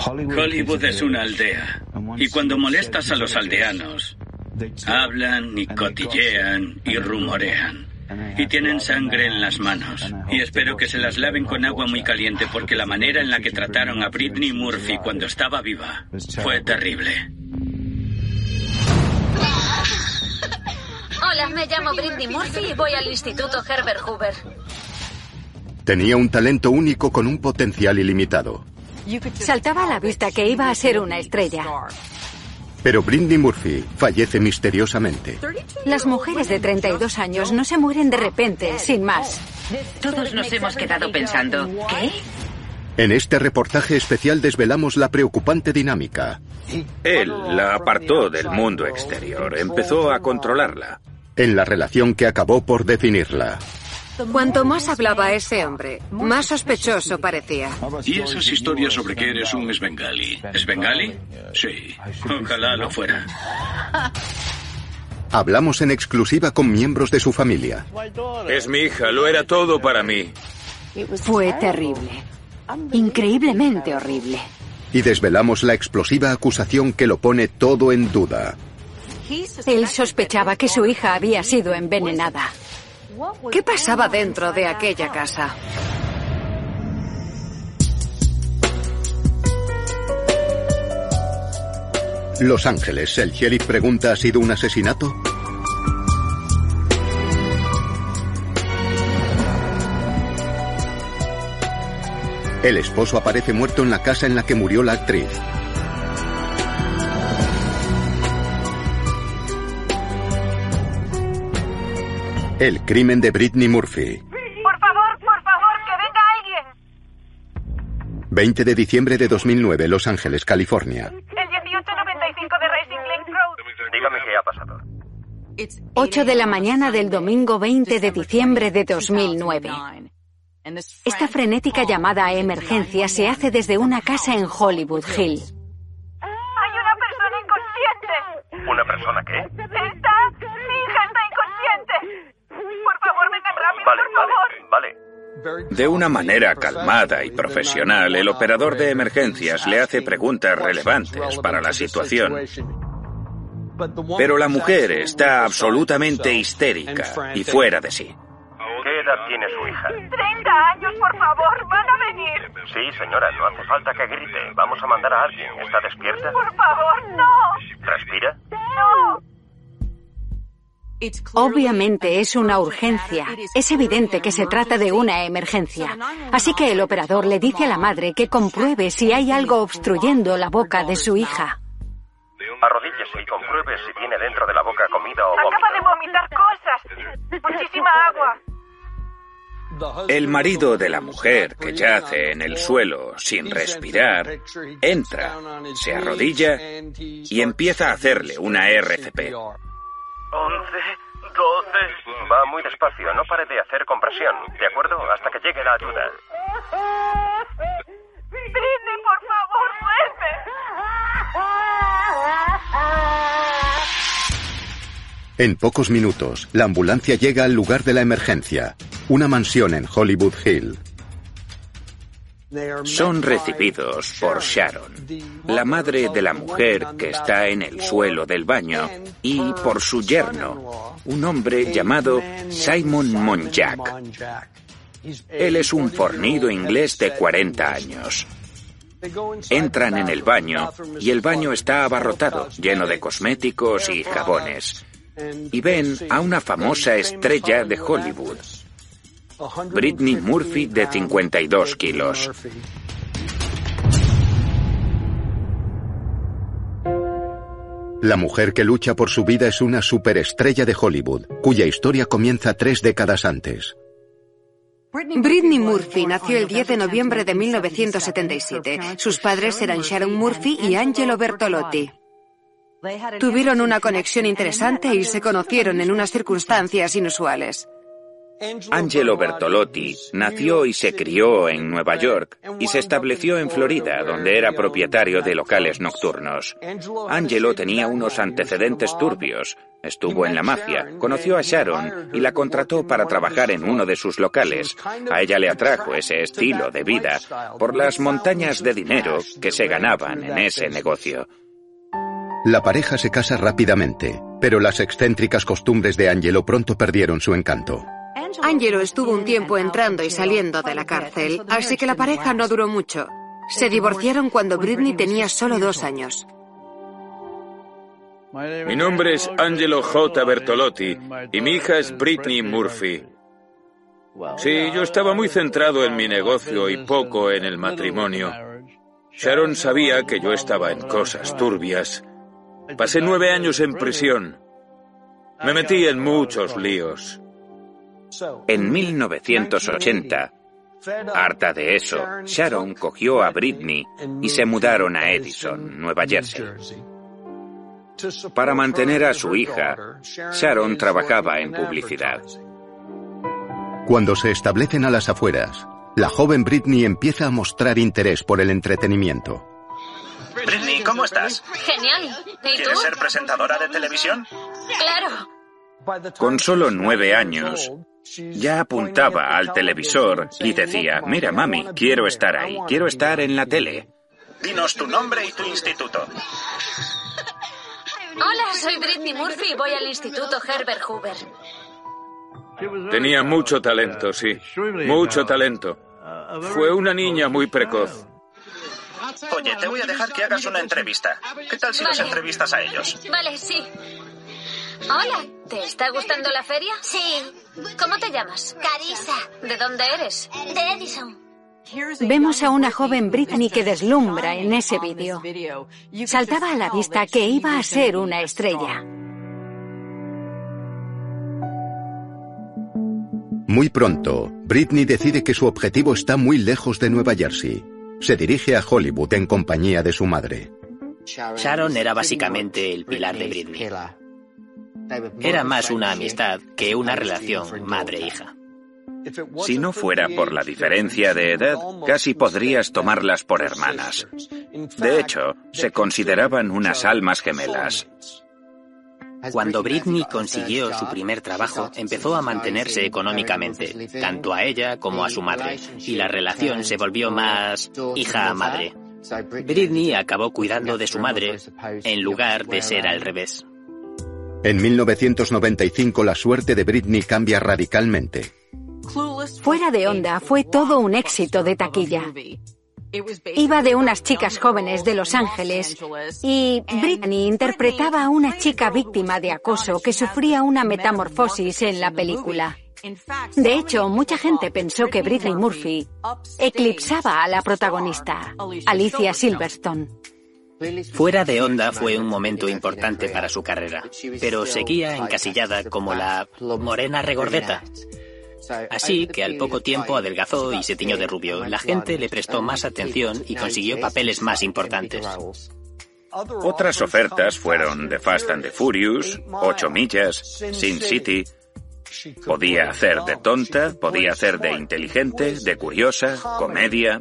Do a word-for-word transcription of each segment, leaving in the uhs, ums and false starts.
Hollywood es una aldea, y cuando molestas a los aldeanos, hablan y cotillean y rumorean. Y tienen sangre en las manos. Y espero que se las laven con agua muy caliente, porque la manera en la que trataron a Brittany Murphy cuando estaba viva fue terrible. Hola, me llamo Brittany Murphy y voy al Instituto Herbert Hoover. Tenía un talento único con un potencial ilimitado. Saltaba a la vista que iba a ser una estrella. Pero Brittany Murphy fallece misteriosamente. Las mujeres de treinta y dos años no se mueren de repente, sin más. Todos nos hemos quedado pensando, ¿qué? En este reportaje especial desvelamos la preocupante dinámica. Él la apartó del mundo exterior, empezó a controlarla. En la relación que acabó por definirla. Cuanto más hablaba ese hombre, más sospechoso parecía. ¿Y esas historias sobre que eres un Svengali? ¿Svengali? Sí, ojalá lo fuera. Hablamos en exclusiva con miembros de su familia. Es mi hija, lo era todo para mí. Fue terrible. Increíblemente horrible. Y desvelamos la explosiva acusación que lo pone todo en duda. Él sospechaba que su hija había sido envenenada. ¿Qué pasaba dentro de aquella casa? Los Ángeles, el sheriff pregunta, ¿ha sido un asesinato? El esposo aparece muerto en la casa en la que murió la actriz. El crimen de Brittany Murphy. Por favor, por favor, que venga alguien. veinte de diciembre de dos mil nueve, Los Ángeles, California. El dieciocho noventa y cinco de Racing Lane Road. Dígame qué ha pasado. ocho de la mañana del domingo veinte de diciembre de dos mil nueve. Esta frenética llamada a emergencia se hace desde una casa en Hollywood Hill. Hay una persona inconsciente. ¿Una persona qué? Está... Mi hija está inconsciente. Por favor, vengan rápido, Vale, por favor. vale, vale. De una manera calmada y profesional, el operador de emergencias le hace preguntas relevantes para la situación. Pero la mujer está absolutamente histérica y fuera de sí. ¿Qué edad tiene su hija? Treinta años, por favor, van a venir. Sí, señora, no hace falta que grite. Vamos a mandar a alguien. ¿Está despierta? Por favor, no. ¿Respira? No. Obviamente es una urgencia. Es evidente que se trata de una emergencia. Así que el operador le dice a la madre que compruebe si hay algo obstruyendo la boca de su hija. Arrodíllese y compruebe si tiene dentro de la boca comida o vómito. Acaba de vomitar cosas. Muchísima agua. El marido de la mujer, que yace en el suelo sin respirar, entra, se arrodilla y empieza a hacerle una R C P. Once, doce... Va muy despacio, no pare de hacer compresión, ¿de acuerdo? Hasta que llegue la ayuda. Britney, por favor, duerme. En pocos minutos, la ambulancia llega al lugar de la emergencia, una mansión en Hollywood Hill. Son recibidos por Sharon, la madre de la mujer que está en el suelo del baño, y por su yerno, un hombre llamado Simon Monjack. Él es un fornido inglés de cuarenta años. Entran en el baño y el baño está abarrotado, lleno de cosméticos y jabones. Y ven a una famosa estrella de Hollywood, Brittany Murphy, de cincuenta y dos kilos. La mujer que lucha por su vida es una superestrella de Hollywood, cuya historia comienza tres décadas antes. Brittany Murphy nació el diez de noviembre de mil novecientos setenta y siete. Sus padres eran Sharon Murphy y Angelo Bertolotti. Tuvieron una conexión interesante y se conocieron en unas circunstancias inusuales. Angelo Bertolotti nació y se crió en Nueva York y se estableció en Florida, donde era propietario de locales nocturnos. Angelo tenía unos antecedentes turbios. Estuvo en la mafia, conoció a Sharon y la contrató para trabajar en uno de sus locales. A ella le atrajo ese estilo de vida por las montañas de dinero que se ganaban en ese negocio. La pareja se casa rápidamente, pero las excéntricas costumbres de Angelo pronto perdieron su encanto. Angelo estuvo un tiempo entrando y saliendo de la cárcel, así que la pareja no duró mucho. Se divorciaron cuando Britney tenía solo dos años. Mi nombre es Angelo J. Bertolotti y mi hija es Britney Murphy. Sí, yo estaba muy centrado en mi negocio y poco en el matrimonio. Sharon sabía que yo estaba en cosas turbias. Pasé nueve años en prisión. Me metí en muchos líos. En mil novecientos ochenta, harta de eso, Sharon cogió a Britney y se mudaron a Edison, Nueva Jersey. Para mantener a su hija, Sharon trabajaba en publicidad. Cuando se establecen a las afueras, la joven Britney empieza a mostrar interés por el entretenimiento. Britney, ¿cómo estás? Genial. ¿Y tú? ¿Quieres ser presentadora de televisión? Claro. Con solo nueve años, ya apuntaba al televisor y decía, mira, mami, quiero estar ahí, quiero estar en la tele. Dinos tu nombre y tu instituto. Hola, soy Britney Murphy y voy al Instituto Herbert Hoover. Tenía mucho talento, sí, mucho talento. Fue una niña muy precoz. Oye, te voy a dejar que hagas una entrevista. ¿Qué tal si Vale. los entrevistas a ellos? Vale, sí. Hola, ¿te está gustando la feria? Sí. ¿Cómo te llamas? Carissa. ¿De dónde eres? De Edison. Vemos a una joven Britney que deslumbra en ese vídeo. Saltaba a la vista que iba a ser una estrella. Muy pronto, Britney decide que su objetivo está muy lejos de Nueva Jersey. Se dirige a Hollywood en compañía de su madre. Sharon era básicamente el pilar de Britney. Era más una amistad que una relación madre-hija. Si no fuera por la diferencia de edad, casi podrías tomarlas por hermanas. De hecho, se consideraban unas almas gemelas. Cuando Britney consiguió su primer trabajo, empezó a mantenerse económicamente, tanto a ella como a su madre, y la relación se volvió más hija-madre. Britney acabó cuidando de su madre en lugar de ser al revés. En mil novecientos noventa y cinco la suerte de Britney cambia radicalmente. Fuera de onda fue todo un éxito de taquilla. Iba de unas chicas jóvenes de Los Ángeles y Britney interpretaba a una chica víctima de acoso que sufría una metamorfosis en la película. De hecho, mucha gente pensó que Britney Murphy eclipsaba a la protagonista, Alicia Silverstone. Fuera de onda fue un momento importante para su carrera, pero seguía encasillada como la morena regordeta. Así que al poco tiempo adelgazó y se tiñó de rubio. La gente le prestó más atención y consiguió papeles más importantes. Otras ofertas fueron The Fast and the Furious, Ocho Millas, Sin City. Podía hacer de tonta, podía hacer de inteligente, de curiosa, comedia.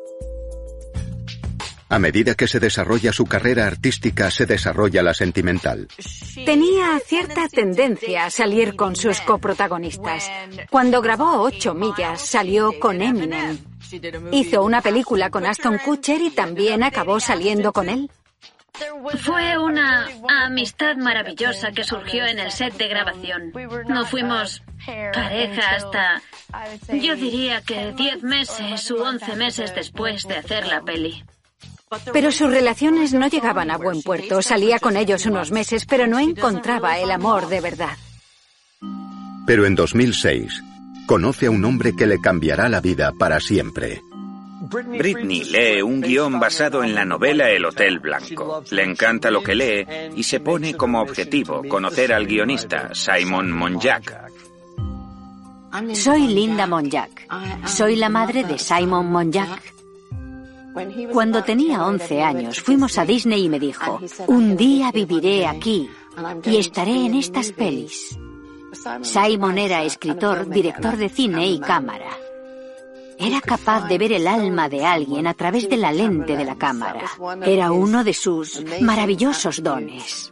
A medida que se desarrolla su carrera artística, se desarrolla la sentimental. Tenía cierta tendencia a salir con sus coprotagonistas. Cuando grabó Ocho Millas, salió con Eminem. Hizo una película con Ashton Kutcher y también acabó saliendo con él. Fue una amistad maravillosa que surgió en el set de grabación. No fuimos pareja hasta, yo diría que diez meses u once meses después de hacer la peli. Pero sus relaciones no llegaban a buen puerto. Salía con ellos unos meses, pero no encontraba el amor de verdad. Pero en dos mil seis, conoce a un hombre que le cambiará la vida para siempre. Britney lee un guión basado en la novela El Hotel Blanco. Le encanta lo que lee y se pone como objetivo conocer al guionista, Simon Monjack. Soy Linda Monjack. Soy la madre de Simon Monjack. Cuando tenía once años, fuimos a Disney y me dijo, un día viviré aquí y estaré en estas pelis. Simon era escritor, director de cine y cámara. Era capaz de ver el alma de alguien a través de la lente de la cámara. Era uno de sus maravillosos dones.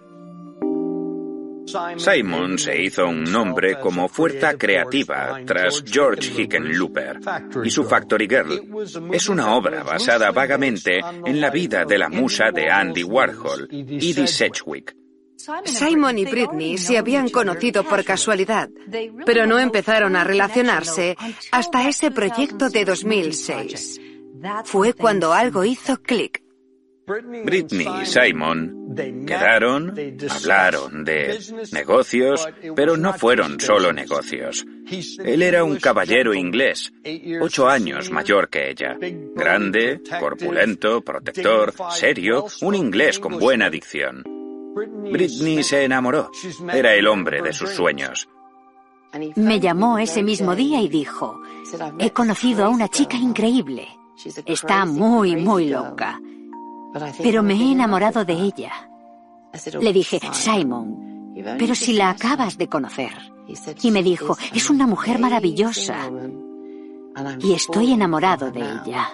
Simon se hizo un nombre como fuerza creativa tras George Hickenlooper, y su Factory Girl es una obra basada vagamente en la vida de la musa de Andy Warhol, Edie Sedgwick. Simon y Britney se habían conocido por casualidad, pero no empezaron a relacionarse hasta ese proyecto de dos mil seis. Fue cuando algo hizo clic. Britney y Simon quedaron, hablaron de negocios, pero no fueron solo negocios. Él era un caballero inglés, ocho años mayor que ella. Grande, corpulento, protector, serio, un inglés con buena dicción. Britney se enamoró. Era el hombre de sus sueños. Me llamó ese mismo día y dijo: he conocido a una chica increíble. Está muy, muy loca. Pero me he enamorado de ella. Le dije: Simon, pero si la acabas de conocer. Y me dijo: es una mujer maravillosa. Y estoy enamorado de ella.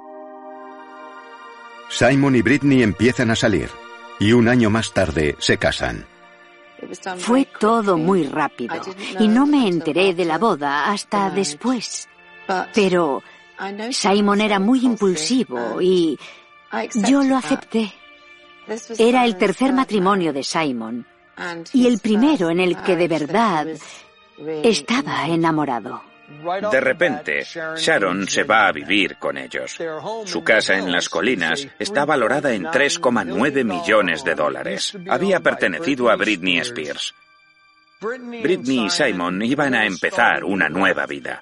Simon y Britney empiezan a salir. Y un año más tarde se casan. Fue todo muy rápido. Y no me enteré de la boda hasta después. Pero Simon era muy impulsivo y yo lo acepté. Era el tercer matrimonio de Simon y el primero en el que de verdad estaba enamorado. De repente, Sharon se va a vivir con ellos. Su casa en las colinas está valorada en tres coma nueve millones de dólares. Había pertenecido a Britney Spears. Britney y Simon iban a empezar una nueva vida.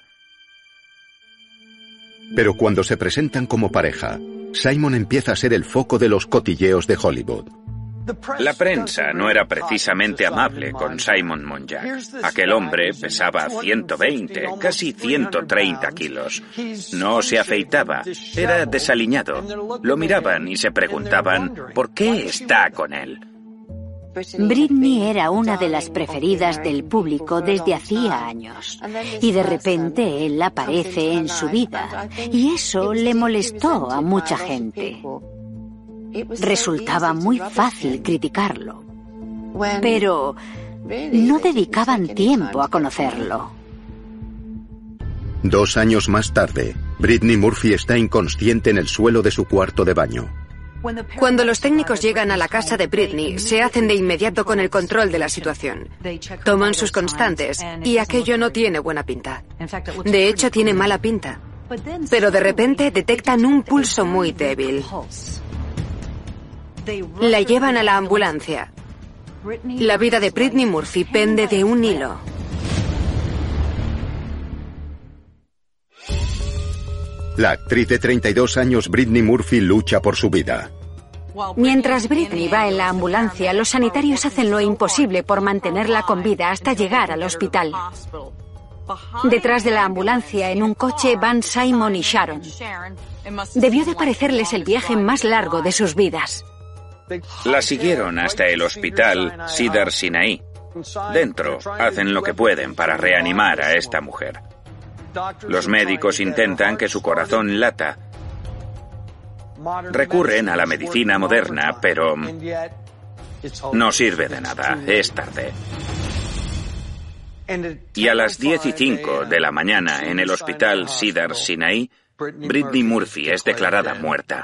Pero cuando se presentan como pareja, Simon empieza a ser el foco de los cotilleos de Hollywood. La prensa no era precisamente amable con Simon Monjack. Aquel hombre pesaba ciento veinte, casi ciento treinta kilos. No se afeitaba, era desaliñado. Lo miraban y se preguntaban ¿por qué está con él? Britney era una de las preferidas del público desde hacía años. Y de repente él aparece en su vida. Y eso le molestó a mucha gente. Resultaba muy fácil criticarlo. Pero no dedicaban tiempo a conocerlo. Dos años más tarde, Britney Murphy está inconsciente en el suelo de su cuarto de baño. Cuando los técnicos llegan a la casa de Britney, se hacen de inmediato con el control de la situación. Toman sus constantes y aquello no tiene buena pinta. De hecho, tiene mala pinta. Pero de repente detectan un pulso muy débil. La llevan a la ambulancia. La vida de Britney Murphy pende de un hilo. La actriz de treinta y dos años Britney Murphy lucha por su vida. Mientras Britney va en la ambulancia, los sanitarios hacen lo imposible por mantenerla con vida hasta llegar al hospital. Detrás de la ambulancia, en un coche, van Simon y Sharon. Debió de parecerles el viaje más largo de sus vidas. La siguieron hasta el hospital Cedar Sinai. Dentro, hacen lo que pueden para reanimar a esta mujer. Los médicos intentan que su corazón lata. Recurren a la medicina moderna, pero no sirve de nada, es tarde. Y a las diez y cinco de la mañana en el hospital Cedar Sinai, Britney Murphy es declarada muerta.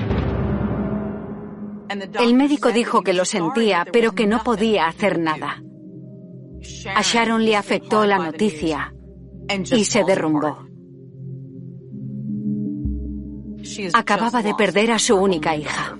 El médico dijo que lo sentía, pero que no podía hacer nada. A Sharon le afectó la noticia y se derrumbó. Acababa de perder a su única hija.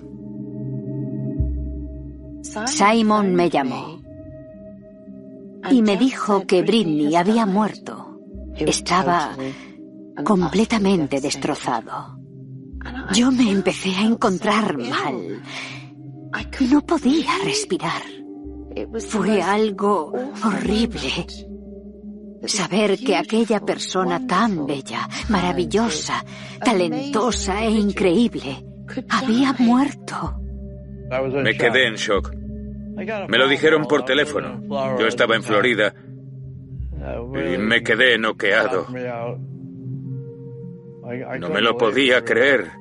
Simon me llamó y me dijo que Britney había muerto. Estaba completamente destrozado. Yo me empecé a encontrar mal. No podía respirar. Fue algo horrible. Saber que aquella persona tan bella, maravillosa, talentosa e increíble había muerto. Me quedé en shock. Me lo dijeron por teléfono. Yo estaba en Florida y me quedé noqueado. No me lo podía creer.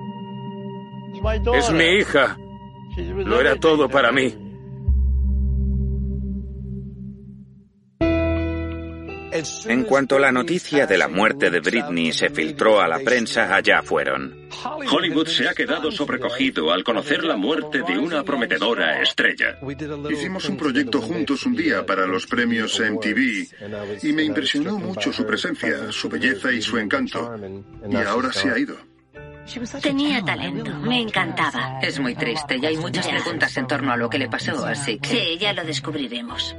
Es mi hija. Lo era todo para mí. En cuanto la noticia de la muerte de Britney se filtró a la prensa, allá fueron. Hollywood se ha quedado sobrecogido al conocer la muerte de una prometedora estrella. Hicimos un proyecto juntos un día para los premios M T V y me impresionó mucho su presencia, su belleza y su encanto. Y ahora se ha ido. Tenía talento, me encantaba. Es muy triste y hay muchas Ya. preguntas en torno a lo que le pasó, así que... Sí, ya lo descubriremos.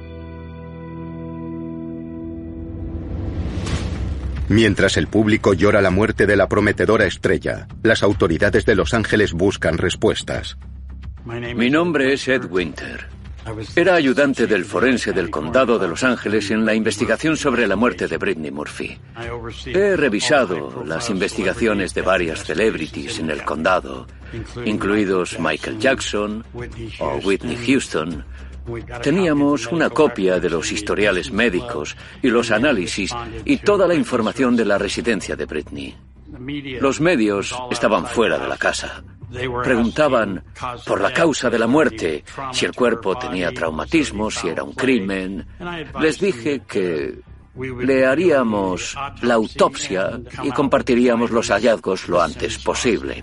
Mientras el público llora la muerte de la prometedora estrella, las autoridades de Los Ángeles buscan respuestas. Mi nombre es Ed Winter. Era ayudante del forense del condado de Los Ángeles en la investigación sobre la muerte de Britney Murphy. He revisado las investigaciones de varias celebrities en el condado, incluidos Michael Jackson o Whitney Houston. Teníamos una copia de los historiales médicos y los análisis y toda la información de la residencia de Britney. Los medios estaban fuera de la casa. Preguntaban por la causa de la muerte, si el cuerpo tenía traumatismo, si era un crimen. Les dije que le haríamos la autopsia y compartiríamos los hallazgos lo antes posible.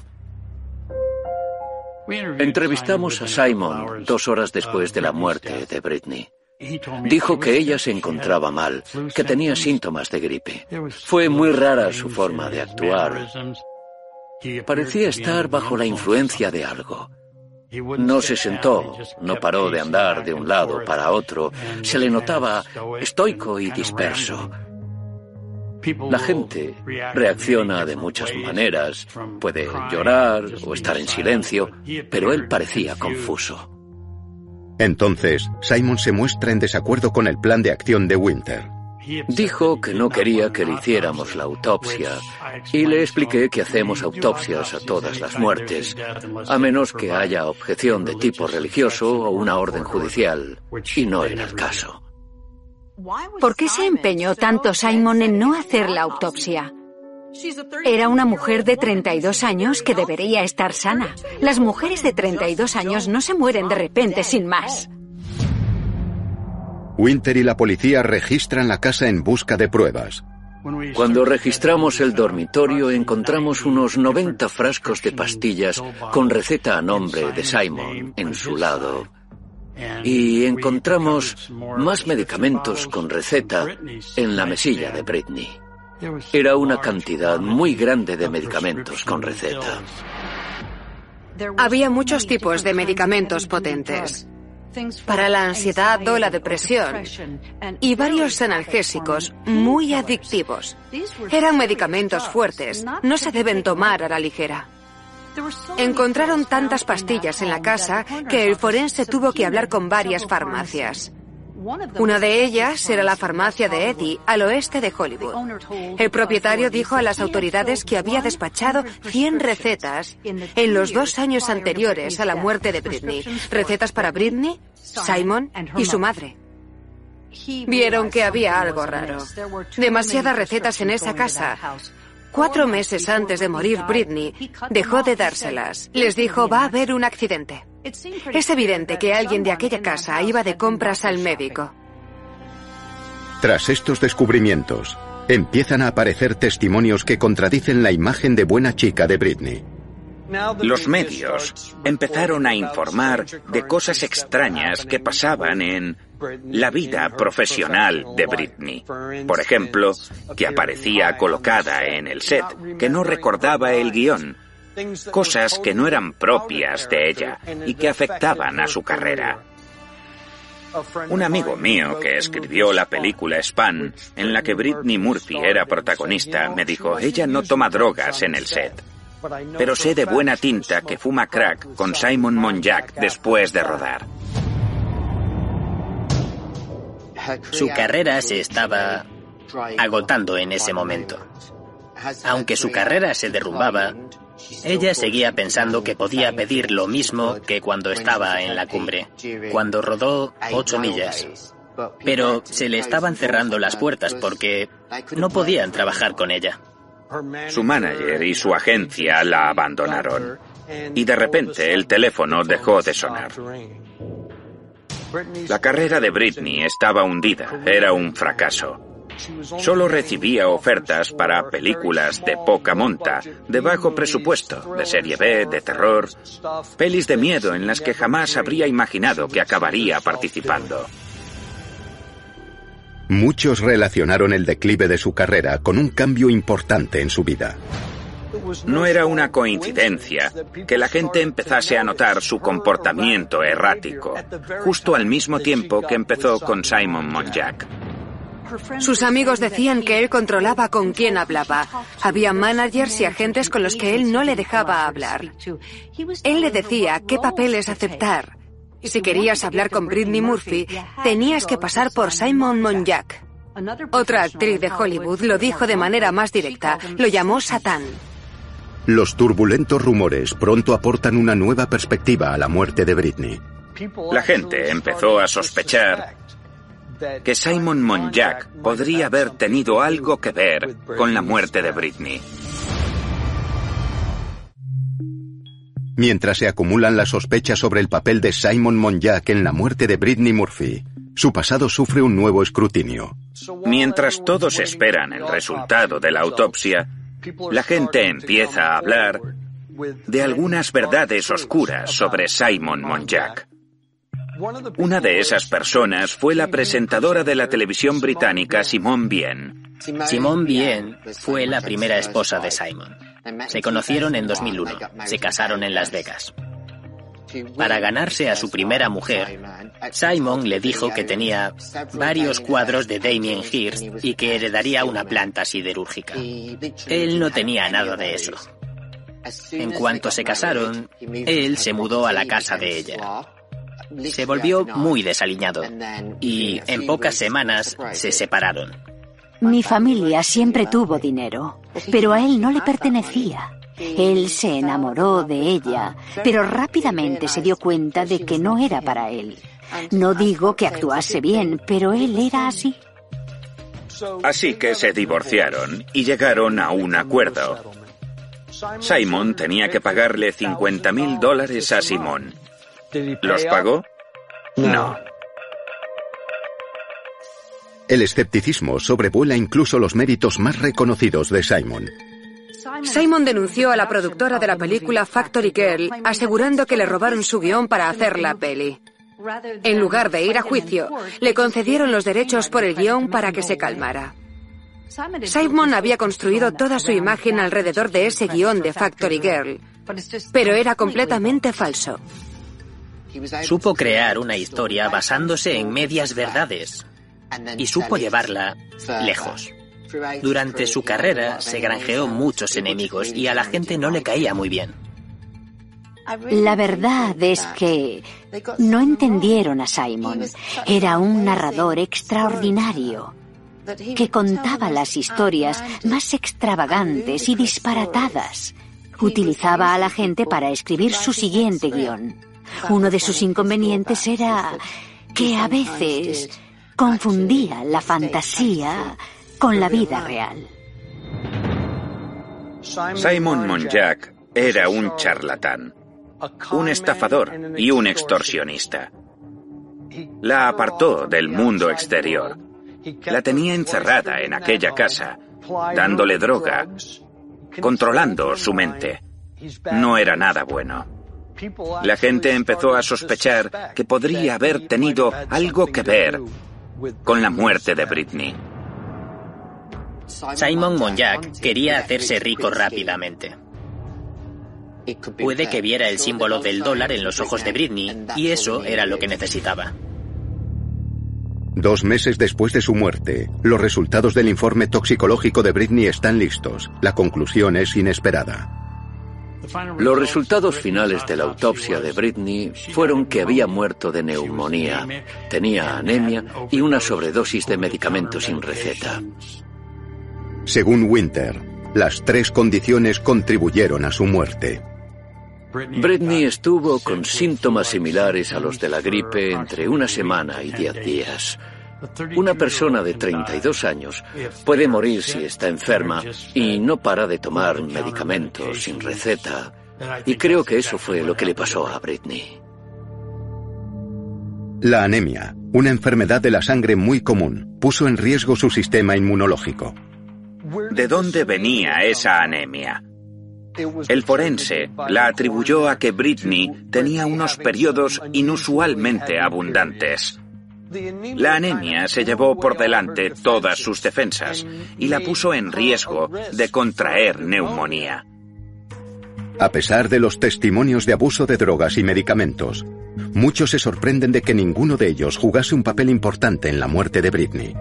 Entrevistamos a Simon dos horas después de la muerte de Britney. Dijo que ella se encontraba mal, que tenía síntomas de gripe. Fue muy rara su forma de actuar. Parecía estar bajo la influencia de algo. No se sentó, no paró de andar de un lado para otro. Se le notaba estoico y disperso. La gente reacciona de muchas maneras. Puede llorar o estar en silencio, pero él parecía confuso. Entonces, Simon se muestra en desacuerdo con el plan de acción de Winter. Dijo que no quería que le hiciéramos la autopsia y le expliqué que hacemos autopsias a todas las muertes, a menos que haya objeción de tipo religioso o una orden judicial, y no era el caso. ¿Por qué se empeñó tanto Simon en no hacer la autopsia? Era una mujer de treinta y dos años que debería estar sana. Las mujeres de treinta y dos años no se mueren de repente sin más. Winter y la policía registran la casa en busca de pruebas. Cuando registramos el dormitorio encontramos unos noventa frascos de pastillas con receta a nombre de Simon en su lado. Y encontramos más medicamentos con receta en la mesilla de Britney. Era una cantidad muy grande de medicamentos con receta. Había muchos tipos de medicamentos potentes para la ansiedad o la depresión y varios analgésicos muy adictivos. Eran medicamentos fuertes, no se deben tomar a la ligera. Encontraron tantas pastillas en la casa que el forense tuvo que hablar con varias farmacias. Una de ellas era la farmacia de Eddie, al oeste de Hollywood. El propietario dijo a las autoridades que había despachado cien recetas en los dos años anteriores a la muerte de Britney. Recetas para Britney, Simon y su madre. Vieron que había algo raro. Demasiadas recetas en esa casa. Cuatro meses antes de morir Britney, dejó de dárselas. Les dijo, va a haber un accidente. Es evidente que alguien de aquella casa iba de compras al médico. Tras estos descubrimientos, empiezan a aparecer testimonios que contradicen la imagen de buena chica de Britney. Los medios empezaron a informar de cosas extrañas que pasaban en la vida profesional de Britney. Por ejemplo, que aparecía colocada en el set, que no recordaba el guión. Cosas que no eran propias de ella y que afectaban a su carrera. Un amigo mío que escribió la película Span, en la que Britney Murphy era protagonista, me dijo, ella no toma drogas en el set. Pero sé de buena tinta que fuma crack con Simon Monjack después de rodar. Su carrera se estaba agotando en ese momento. Aunque su carrera se derrumbaba, ella seguía pensando que podía pedir lo mismo que cuando estaba en la cumbre, cuando rodó ocho millas. pero se le estaban cerrando las puertas porque no podían trabajar con ella. Su manager y su agencia la abandonaron. Y de repente el teléfono dejó de sonar. La carrera de Britney estaba hundida, era un fracaso. Solo recibía ofertas para películas de poca monta, de bajo presupuesto, de serie B, de terror, pelis de miedo en las que jamás habría imaginado que acabaría participando. Muchos relacionaron el declive de su carrera con un cambio importante en su vida. No era una coincidencia que la gente empezase a notar su comportamiento errático, justo al mismo tiempo que empezó con Simon Monjack. Sus amigos decían que él controlaba con quién hablaba. Había managers y agentes con los que él no le dejaba hablar. Él le decía qué papeles aceptar. Si querías hablar con Britney Murphy, tenías que pasar por Simon Monjack. Otra actriz de Hollywood lo dijo de manera más directa. Lo llamó Satán. Los turbulentos rumores pronto aportan una nueva perspectiva a la muerte de Britney. La gente empezó a sospechar que Simon Monjack podría haber tenido algo que ver con la muerte de Britney. Mientras se acumulan las sospechas sobre el papel de Simon Monjack en la muerte de Britney Murphy, su pasado sufre un nuevo escrutinio. Mientras todos esperan el resultado de la autopsia, la gente empieza a hablar de algunas verdades oscuras sobre Simon Monjack. Una de esas personas fue la presentadora de la televisión británica Simone Bien. Simone Bien fue la primera esposa de Simon. Se conocieron en dos mil uno. Se casaron en Las Vegas. Para ganarse a su primera mujer, Simon le dijo que tenía varios cuadros de Damien Hirst y que heredaría una planta siderúrgica. Él no tenía nada de eso. En cuanto se casaron, él se mudó a la casa de ella. Se volvió muy desaliñado y en pocas semanas se separaron. Mi familia siempre tuvo dinero, pero a él no le pertenecía. Él se enamoró de ella, pero rápidamente se dio cuenta de que no era para él. No digo que actuase bien, pero él era así. Así que se divorciaron y llegaron a un acuerdo. Simon tenía que pagarle cincuenta mil dólares a Simone. ¿Los pagó? No. El escepticismo sobrevuela incluso los méritos más reconocidos de Simon. Simon denunció a la productora de la película Factory Girl, asegurando que le robaron su guión para hacer la peli. En lugar de ir a juicio, le concedieron los derechos por el guión para que se calmara. Simon había construido toda su imagen alrededor de ese guión de Factory Girl, pero era completamente falso. Supo crear una historia basándose en medias verdades y supo llevarla lejos. Durante su carrera se granjeó muchos enemigos y a la gente no le caía muy bien. La verdad es que no entendieron a Simon. Era un narrador extraordinario que contaba las historias más extravagantes y disparatadas. Utilizaba a la gente para escribir su siguiente guión. Uno de sus inconvenientes era que a veces confundía la fantasía con la vida real. Simon Monjack era un charlatán, un estafador y un extorsionista. La apartó del mundo exterior. La tenía encerrada en aquella casa, dándole droga, controlando su mente. No era nada bueno. La gente empezó a sospechar que podría haber tenido algo que ver con la muerte de Britney. Simon Monjack quería hacerse rico rápidamente. Puede que viera el símbolo del dólar en los ojos de Britney, y eso era lo que necesitaba. Dos meses después de su muerte, los resultados del informe toxicológico de Britney están listos. La conclusión es inesperada. Los resultados finales de la autopsia de Britney fueron que había muerto de neumonía, tenía anemia y una sobredosis de medicamentos sin receta. Según Winter, las tres condiciones contribuyeron a su muerte. Britney estuvo con síntomas similares a los de la gripe entre una semana y diez días. Una persona de treinta y dos años puede morir si está enferma y no para de tomar medicamentos sin receta. Y creo que eso fue lo que le pasó a Britney. La anemia, una enfermedad de la sangre muy común, puso en riesgo su sistema inmunológico. ¿De dónde venía esa anemia? El forense la atribuyó a que Britney tenía unos periodos inusualmente abundantes. La anemia se llevó por delante todas sus defensas y la puso en riesgo de contraer neumonía. A pesar de los testimonios de abuso de drogas y medicamentos, muchos se sorprenden de que ninguno de ellos jugase un papel importante en la muerte de Britney.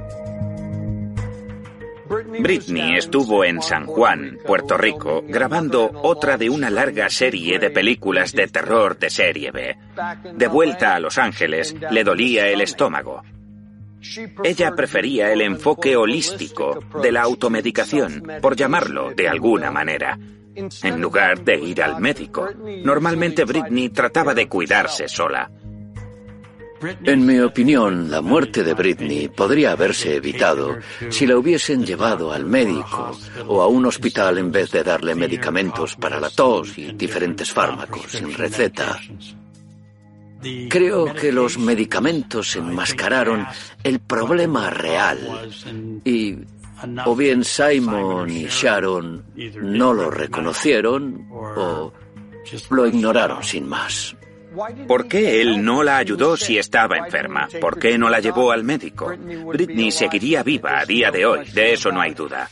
Britney estuvo en San Juan, Puerto Rico, grabando otra de una larga serie de películas de terror de serie B. De vuelta a Los Ángeles, le dolía el estómago. Ella prefería el enfoque holístico de la automedicación, por llamarlo de alguna manera, en lugar de ir al médico. Normalmente Britney trataba de cuidarse sola. En mi opinión, la muerte de Britney podría haberse evitado si la hubiesen llevado al médico o a un hospital en vez de darle medicamentos para la tos y diferentes fármacos sin receta. Creo que los medicamentos enmascararon el problema real y o bien Simon y Sharon no lo reconocieron o lo ignoraron sin más. ¿Por qué él no la ayudó si estaba enferma? ¿Por qué no la llevó al médico? Britney seguiría viva a día de hoy, de eso no hay duda.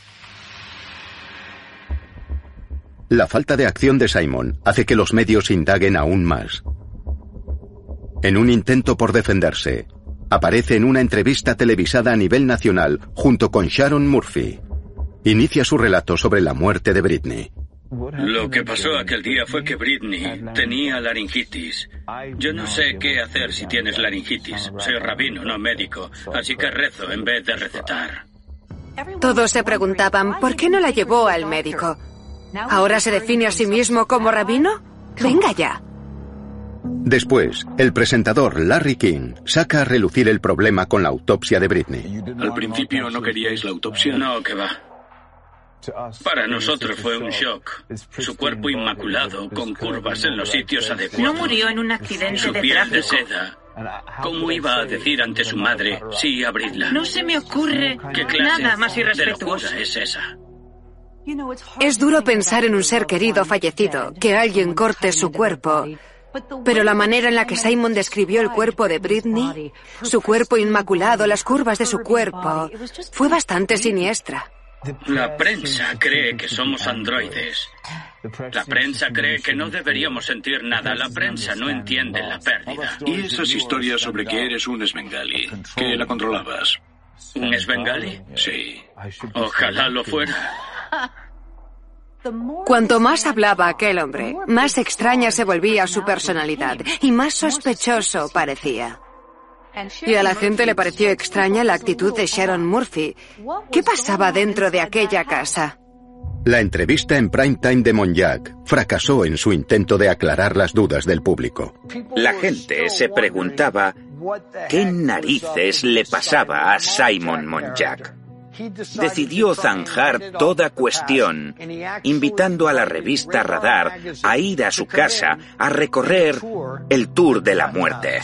La falta de acción de Simon hace que los medios indaguen aún más. En un intento por defenderse, aparece en una entrevista televisada a nivel nacional junto con Sharon Murphy. Inicia su relato sobre la muerte de Britney. Lo que pasó aquel día fue que Britney tenía laringitis. Yo no sé qué hacer si tienes laringitis. Soy rabino, no médico, así que rezo en vez de recetar. Todos se preguntaban, ¿por qué no la llevó al médico? ¿Ahora se define a sí mismo como rabino? Venga ya. Después, el presentador Larry King saca a relucir el problema con la autopsia de Britney. Al principio no queríais la autopsia. No, que va. Para nosotros fue un shock. Su cuerpo inmaculado, con curvas en los sitios adecuados. No murió en un accidente Su de piel tráfico. de seda. ¿Cómo iba a decir ante su madre, sí, abridla? No se me ocurre ¿Qué clase nada más de irrespetuoso. locura es esa? Es duro pensar en un ser querido fallecido, que alguien corte su cuerpo. Pero la manera en la que Simon describió el cuerpo de Britney, su cuerpo inmaculado, las curvas de su cuerpo, fue bastante siniestra. La prensa cree que somos androides. La prensa cree que no deberíamos sentir nada. La prensa no entiende la pérdida. Y esas historias sobre que eres un esbengali, que la controlabas. ¿Un esbengali? Sí. Ojalá lo fuera. Cuanto más hablaba aquel hombre, más extraña se volvía su personalidad y más sospechoso parecía. Y a la gente le pareció extraña la actitud de Sharon Murphy. ¿Qué pasaba dentro de aquella casa? La entrevista en prime time de Monjack fracasó en su intento de aclarar las dudas del público. La gente se preguntaba qué narices le pasaba a Simon Monjack. Decidió zanjar toda cuestión, invitando a la revista Radar a ir a su casa a recorrer el Tour de la Muerte.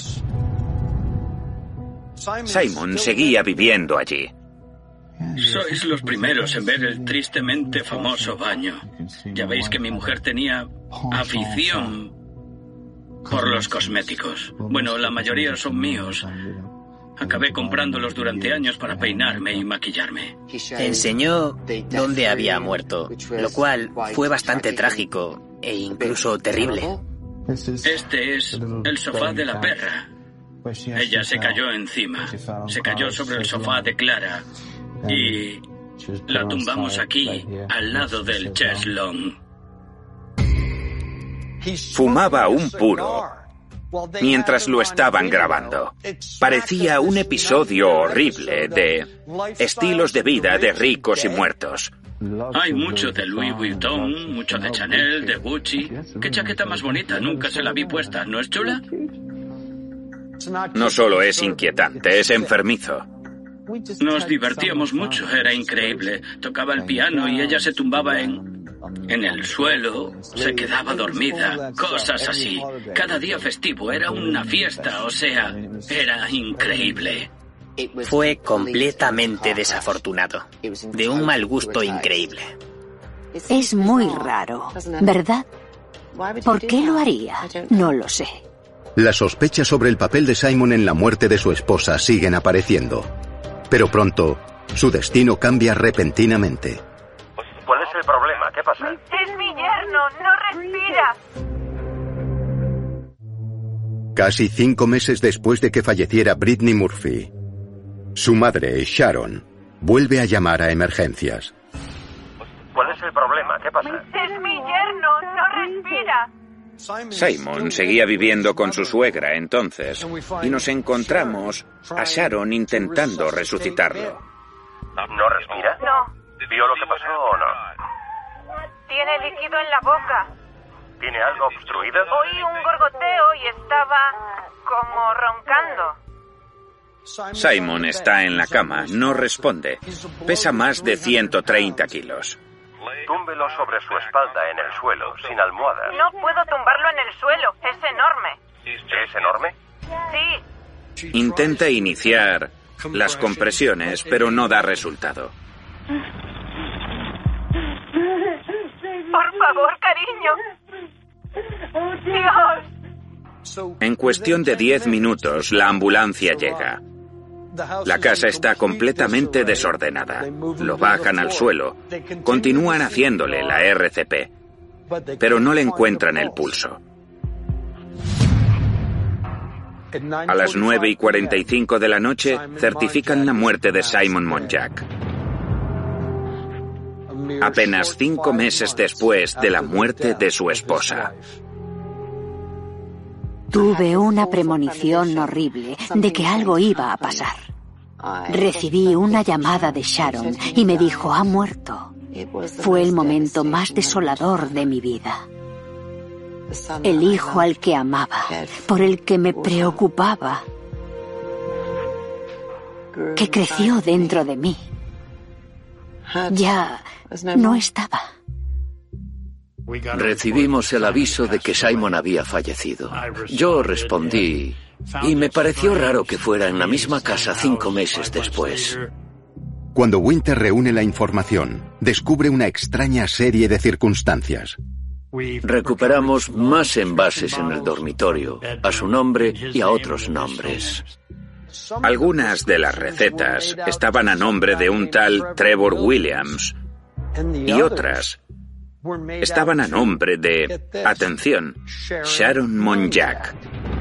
Simon seguía viviendo allí. Sois los primeros en ver el tristemente famoso baño. Ya veis que mi mujer tenía afición por los cosméticos. Bueno, la mayoría son míos. Acabé comprándolos durante años para peinarme y maquillarme. Enseñó dónde había muerto, lo cual fue bastante trágico e incluso terrible. Este es el sofá de la perra. Ella se cayó encima. Se cayó sobre el sofá de Clara y la tumbamos aquí, al lado del cheslong. Fumaba un puro mientras lo estaban grabando. Parecía un episodio horrible de estilos de vida de ricos y muertos. Hay mucho de Louis Vuitton, mucho de Chanel, de Gucci. ¿Qué chaqueta más bonita? Nunca se la vi puesta. ¿No es chula? No solo es inquietante, es enfermizo. Nos divertíamos mucho, era increíble. Tocaba el piano y ella se tumbaba en, en el suelo, se quedaba dormida, cosas así. Cada día festivo era una fiesta, o sea, era increíble. Fue completamente desafortunado, de un mal gusto increíble. Es muy raro, ¿verdad? ¿Por qué lo haría? No lo sé. Las sospechas sobre el papel de Simon en la muerte de su esposa siguen apareciendo. Pero pronto, su destino cambia repentinamente. ¿Cuál es el problema? ¿Qué pasa? Es mi yerno, no respira. Casi cinco meses después de que falleciera Brittany Murphy, su madre, Sharon, vuelve a llamar a emergencias. ¿Cuál es el problema? ¿Qué pasa? Es mi yerno, no respira. Simon seguía viviendo con su suegra entonces, y nos encontramos a Sharon intentando resucitarlo. ¿No respira? No. ¿Vio lo que pasó o no? Tiene líquido en la boca. ¿Tiene algo obstruido? Oí un gorgoteo y estaba como roncando. Simon está en la cama, no responde. Pesa más de ciento treinta kilos. Túmbelo sobre su espalda en el suelo, sin almohadas. No puedo tumbarlo en el suelo, es enorme. ¿Es enorme? Sí. Intenta iniciar las compresiones, pero no da resultado. Por favor, cariño. Dios. En cuestión de diez minutos, la ambulancia llega. La casa está completamente desordenada. Lo bajan al suelo. Continúan haciéndole la R C P, pero no le encuentran el pulso. A las nueve y cuarenta y cinco de la noche, certifican la muerte de Simon Monjack. Apenas cinco meses después de la muerte de su esposa. Tuve una premonición horrible de que algo iba a pasar. Recibí una llamada de Sharon y me dijo, ha muerto. Fue el momento más desolador de mi vida. El hijo al que amaba, por el que me preocupaba, que creció dentro de mí, ya no estaba. Recibimos el aviso de que Simon había fallecido. Yo respondí, y me pareció raro que fuera en la misma casa cinco meses después. Cuando Winter reúne la información, descubre una extraña serie de circunstancias. Recuperamos más envases en el dormitorio, a su nombre y a otros nombres. Algunas de las recetas estaban a nombre de un tal Trevor Williams y otras estaban a nombre de, atención, Sharon Monjack.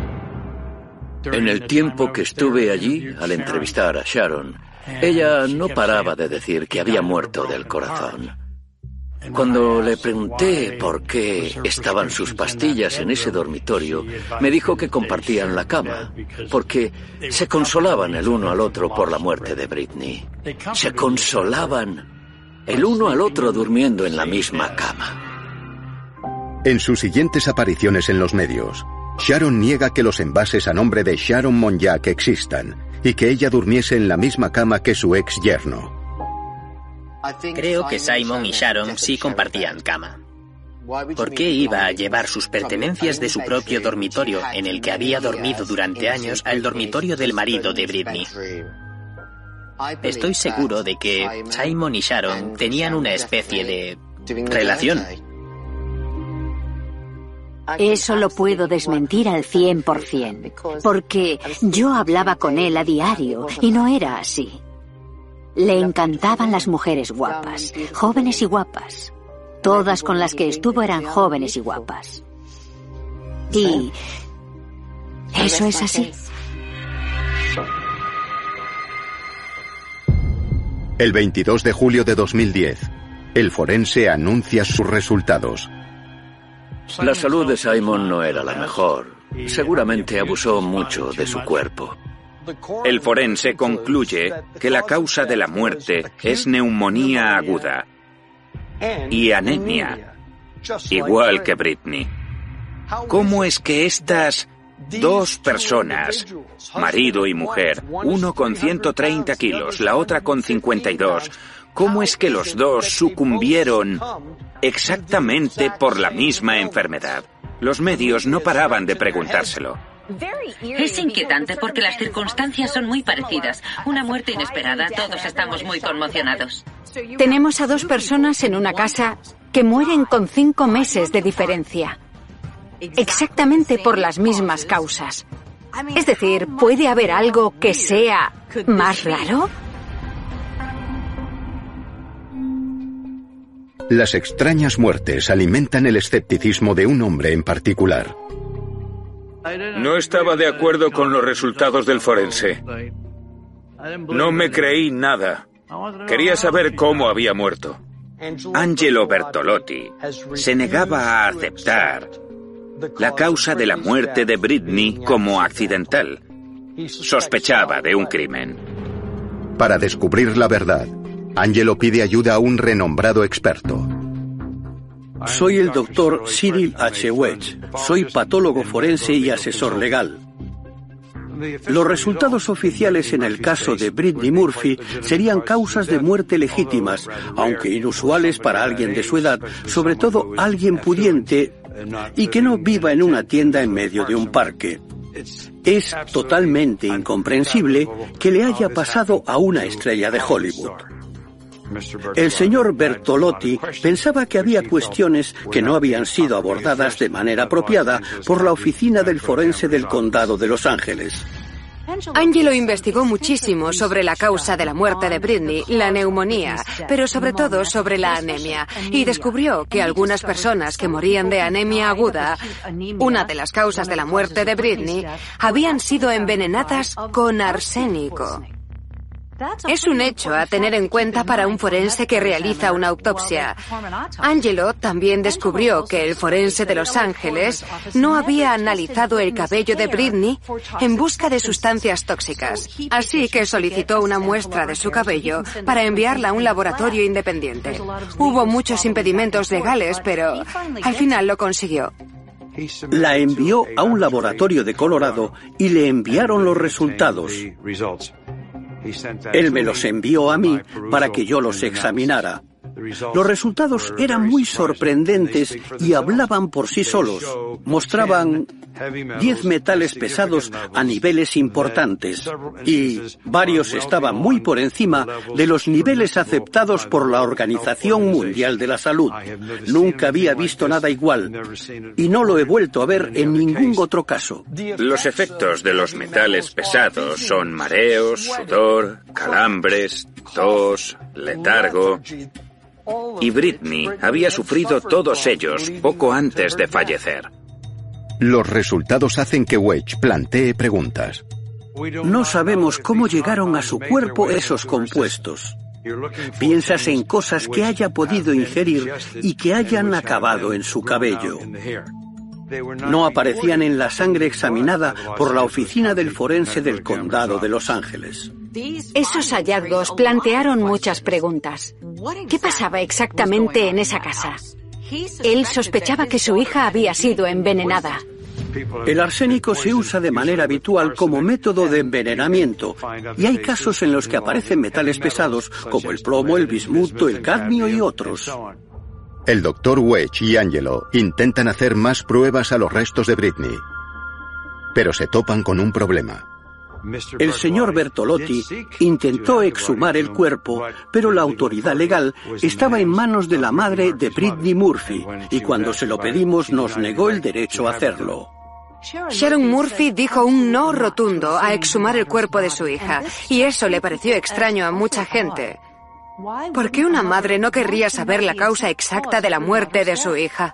En el tiempo que estuve allí, al entrevistar a Sharon, ella no paraba de decir que había muerto del corazón. Cuando le pregunté por qué estaban sus pastillas en ese dormitorio, me dijo que compartían la cama, porque se consolaban el uno al otro por la muerte de Brittany. Se consolaban el uno al otro durmiendo en la misma cama. En sus siguientes apariciones en los medios, Sharon niega que los envases a nombre de Sharon Monjack existan y que ella durmiese en la misma cama que su ex yerno. Creo que Simon y Sharon sí compartían cama. ¿Por qué iba a llevar sus pertenencias de su propio dormitorio, en el que había dormido durante años, al dormitorio del marido de Brittany? Estoy seguro de que Simon y Sharon tenían una especie de relación. Eso lo puedo desmentir al cien por cien, porque yo hablaba con él a diario y no era así. Le encantaban las mujeres guapas, jóvenes y guapas. Todas con las que estuvo eran jóvenes y guapas. Y eso es así. El veintidós de julio de dos mil diez, el forense anuncia sus resultados. La salud de Simon no era la mejor. Seguramente abusó mucho de su cuerpo. El forense concluye que la causa de la muerte es neumonía aguda y anemia, igual que Brittany. ¿Cómo es que estas Dos personas, marido y mujer, uno con ciento treinta kilos, la otra con cincuenta y dos. ¿Cómo es que los dos sucumbieron exactamente por la misma enfermedad? Los medios no paraban de preguntárselo. Es inquietante porque las circunstancias son muy parecidas. Una muerte inesperada, todos estamos muy conmocionados. Tenemos a dos personas en una casa que mueren con cinco meses de diferencia. Exactamente por las mismas causas. Es decir, ¿puede haber algo que sea más raro? Las extrañas muertes alimentan el escepticismo de un hombre en particular. No estaba de acuerdo con los resultados del forense. No me creí nada. Quería saber cómo había muerto. Angelo Bertolotti se negaba a aceptar la causa de la muerte de Britney como accidental. Sospechaba de un crimen. Para descubrir la verdad, Angelo pide ayuda a un renombrado experto. Soy el doctor Cyril H. Wedge. Soy patólogo forense y asesor legal. Los resultados oficiales en el caso de Britney Murphy serían causas de muerte legítimas, aunque inusuales para alguien de su edad, sobre todo alguien pudiente y que no viva en una tienda en medio de un parque. Es totalmente incomprensible que le haya pasado a una estrella de Hollywood. El señor Bertolotti pensaba que había cuestiones que no habían sido abordadas de manera apropiada por la oficina del forense del condado de Los Ángeles. Angelo investigó muchísimo sobre la causa de la muerte de Britney, la neumonía, pero sobre todo sobre la anemia, y descubrió que algunas personas que morían de anemia aguda, una de las causas de la muerte de Britney, habían sido envenenadas con arsénico. Es un hecho a tener en cuenta para un forense que realiza una autopsia. Angelo también descubrió que el forense de Los Ángeles no había analizado el cabello de Britney en busca de sustancias tóxicas, así que solicitó una muestra de su cabello para enviarla a un laboratorio independiente. Hubo muchos impedimentos legales, pero al final lo consiguió. La envió a un laboratorio de Colorado y le enviaron los resultados. Él me los envió a mí para que yo los examinara. Los resultados eran muy sorprendentes y hablaban por sí solos. Mostraban diez metales pesados a niveles importantes y varios estaban muy por encima de los niveles aceptados por la Organización Mundial de la Salud. Nunca había visto nada igual y no lo he vuelto a ver en ningún otro caso. Los efectos de los metales pesados son mareos, sudor, calambres, tos, letargo. Y Britney había sufrido todos ellos poco antes de fallecer. Los resultados hacen que Wedge plantee preguntas. No sabemos cómo llegaron a su cuerpo esos compuestos. Piensas en cosas que haya podido ingerir y que hayan acabado en su cabello. No aparecían en la sangre examinada por la oficina del forense del condado de Los Ángeles. Esos hallazgos plantearon muchas preguntas. ¿Qué pasaba exactamente en esa casa? Él sospechaba que su hija había sido envenenada. El arsénico se usa de manera habitual como método de envenenamiento y hay casos en los que aparecen metales pesados como el plomo, el bismuto, el cadmio y otros. El doctor Wedge y Angelo intentan hacer más pruebas a los restos de Britney, pero se topan con un problema. El señor Bertolotti intentó exhumar el cuerpo, pero la autoridad legal estaba en manos de la madre de Britney Murphy, y cuando se lo pedimos nos negó el derecho a hacerlo. Sharon Murphy dijo un no rotundo a exhumar el cuerpo de su hija, y eso le pareció extraño a mucha gente. ¿Por qué una madre no querría saber la causa exacta de la muerte de su hija?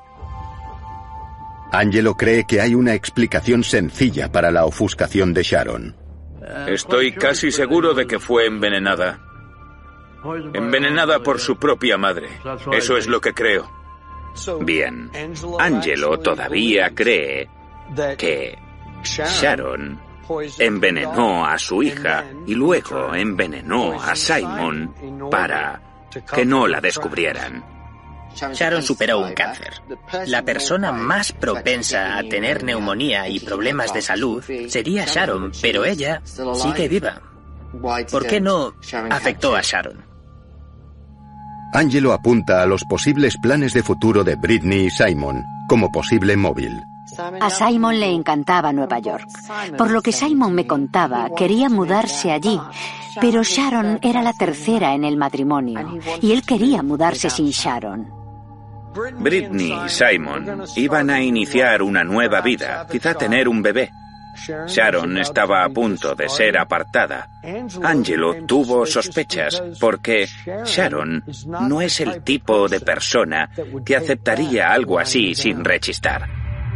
Angelo cree que hay una explicación sencilla para la ofuscación de Sharon. Estoy casi seguro de que fue envenenada. Envenenada por su propia madre. Eso es lo que creo. Bien, Angelo todavía cree que Sharon envenenó a su hija y luego envenenó a Simon para que no la descubrieran. Sharon superó un cáncer. La persona más propensa a tener neumonía y problemas de salud sería Sharon, pero ella sigue viva. ¿Por qué no afectó a Sharon? Angelo apunta a los posibles planes de futuro de Britney y Simon como posible móvil. A Simon le encantaba Nueva York. Por lo que Simon me contaba, quería mudarse allí, pero Sharon era la tercera en el matrimonio y él quería mudarse sin Sharon. Britney y Simon iban a iniciar una nueva vida, quizá tener un bebé. Sharon estaba a punto de ser apartada. Angelo tuvo sospechas porque Sharon no es el tipo de persona que aceptaría algo así sin rechistar.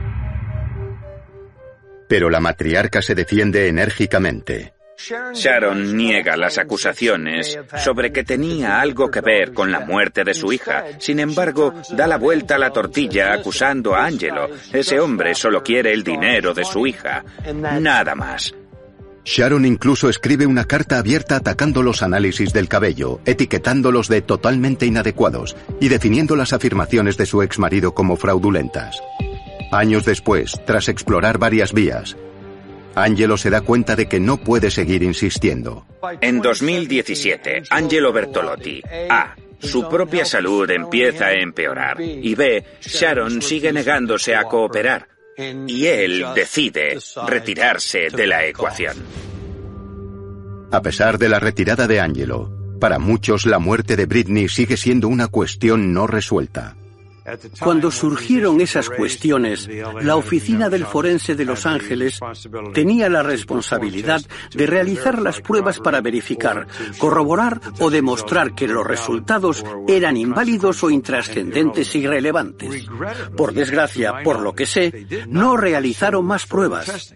Pero la matriarca se defiende enérgicamente. Sharon niega las acusaciones sobre que tenía algo que ver con la muerte de su hija. Sin embargo, da la vuelta a la tortilla acusando a Angelo. Ese hombre solo quiere el dinero de su hija. Nada más. Sharon incluso escribe una carta abierta atacando los análisis del cabello, etiquetándolos de totalmente inadecuados y definiendo las afirmaciones de su exmarido como fraudulentas. Años después, tras explorar varias vías, Angelo se da cuenta de que no puede seguir insistiendo. En dos mil diecisiete, Angelo Bertolotti, A. Su propia salud empieza a empeorar. Y B. Sharon sigue negándose a cooperar. Y él decide retirarse de la ecuación. A pesar de la retirada de Angelo, para muchos la muerte de Britney sigue siendo una cuestión no resuelta. Cuando surgieron esas cuestiones, la Oficina del Forense de Los Ángeles tenía la responsabilidad de realizar las pruebas para verificar, corroborar o demostrar que los resultados eran inválidos o intrascendentes e irrelevantes. Por desgracia, por lo que sé, no realizaron más pruebas.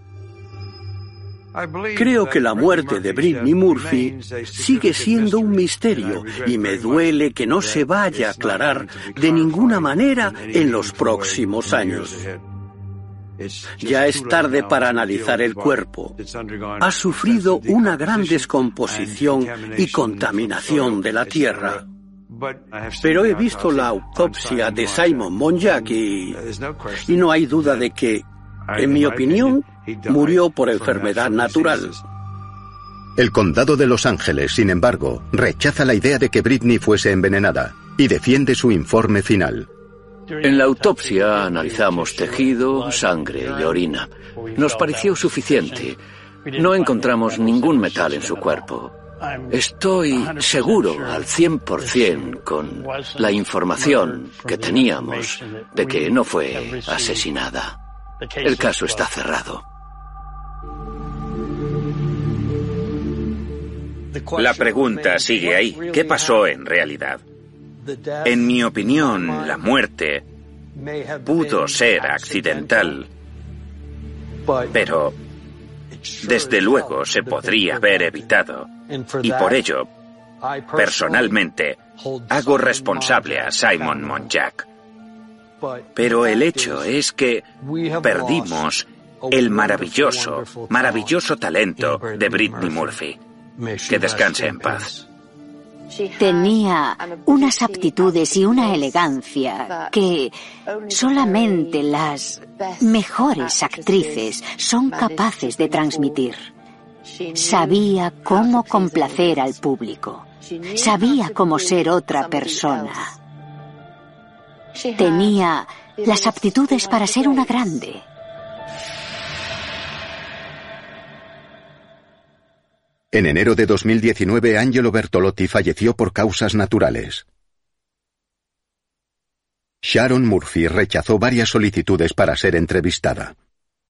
Creo que la muerte de Britney Murphy sigue siendo un misterio y me duele que no se vaya a aclarar de ninguna manera en los próximos años. Ya es tarde para analizar el cuerpo. Ha sufrido una gran descomposición y contaminación de la tierra. Pero he visto la autopsia de Simon Monjack y, y no hay duda de que, en mi opinión, murió por enfermedad natural. El condado de Los Ángeles, sin embargo, rechaza la idea de que Britney fuese envenenada y defiende su informe final. En la autopsia analizamos tejido, sangre y orina. Nos pareció suficiente. No encontramos ningún metal en su cuerpo. Estoy seguro al cien por cien con la información que teníamos de que no fue asesinada. El caso está cerrado. La pregunta sigue ahí. ¿Qué pasó en realidad? En mi opinión, la muerte pudo ser accidental, pero desde luego se podría haber evitado. Y por ello, personalmente, hago responsable a Simon Monjack. Pero el hecho es que perdimos el maravilloso, maravilloso talento de Britney Murphy. Que descanse en paz. Tenía unas aptitudes y una elegancia que solamente las mejores actrices son capaces de transmitir. Sabía cómo complacer al público. Sabía cómo ser otra persona. Tenía las aptitudes para ser una grande. En enero de dos mil diecinueve, Angelo Bertolotti falleció por causas naturales. Sharon Murphy rechazó varias solicitudes para ser entrevistada.